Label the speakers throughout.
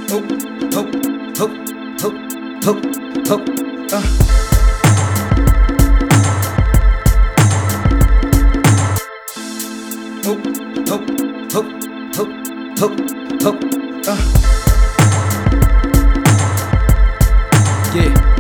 Speaker 1: Ho, ho, ho, ho, ho, ho, Ho, ho, ho, ho, ho, ho, Yeah.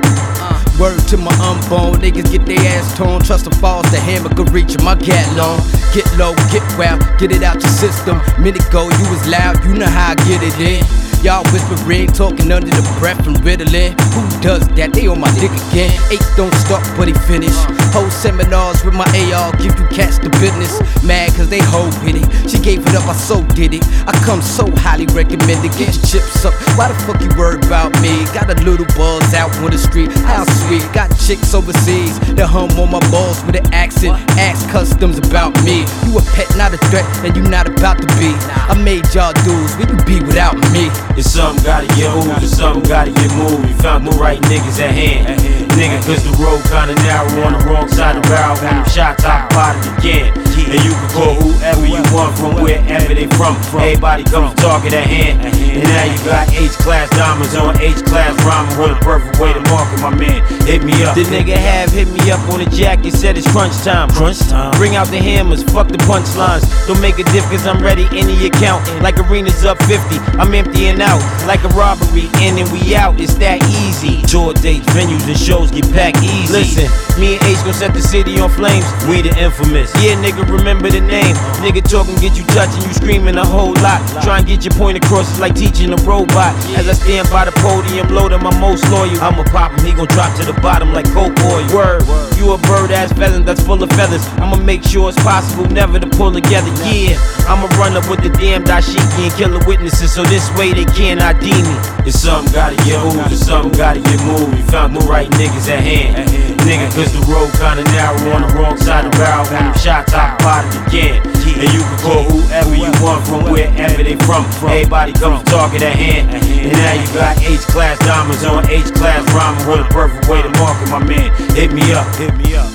Speaker 1: Word to my unborn, niggas get their ass torn. Trust the falls, the hammer could reach my gat long. Get low, get wild, get it out your system. Minute ago, you was loud, you know how I get it in. Y'all whispering, talking under the breath and riddling. Who does that? They on my dick again. 8 don't start, but he finish. Whole seminars with my AR, give you cats the business. Mad cause they hold with it. She gave it up, I so did it. I come so highly recommended. Get your chips up. Why the fuck you worried about me? Got a little buzz out on the street. How sweet. Got chicks overseas that hum on my balls with an accent. Ask customs about me. You a pet, not a threat, and you not about to be. I made y'all dudes, where you be without me?
Speaker 2: It's something gotta get moved, it's something gotta get moved. You found the right niggas at hand. Nigga, cause the road kinda narrow on the wrong side of the barrel. When them shots I potted again. And you can call whoever you want from wherever they from. Everybody comes talking at hand. And now you got H-class diamonds on H-class rhyming. What a perfect way to market, my man. Hit me up. The nigga have hit me up on the jacket, said it's crunch time. Crunch time. Bring out the hammers, fuck the punchlines. Don't make a diff cause I'm ready, any account. Like arenas up 50, I'm emptying out. Like a robbery, in and we out, it's that easy. Tour dates, venues and shows get packed easy. Listen, me and H gon' set the city on flames. We the infamous, yeah nigga remember the name. Nigga talking get you touching, you screaming a whole lot. Try and get your point across, it's like teaching a robot. As I stand by the podium, loading my most loyal. I'ma pop him, he gon' drop to the bottom like coke oil. Word, you a bird ass pheasant that's full of feathers. I'ma make sure it's possible never to pull together, yeah. I'ma run up with the damn dashiki and kill the witnesses so this way they can't ID me. It's something gotta get moved, it's something gotta get moved. You found the right niggas at hand. Nigga, cause the road kinda narrow on the wrong side of the barrel. When them shots I potted again. And you can call whoever you want from wherever they from. Everybody comes talking at hand. And now you got H-class diamonds on H-class rhyming. What a perfect way to market, my man. Hit me up, hit me up.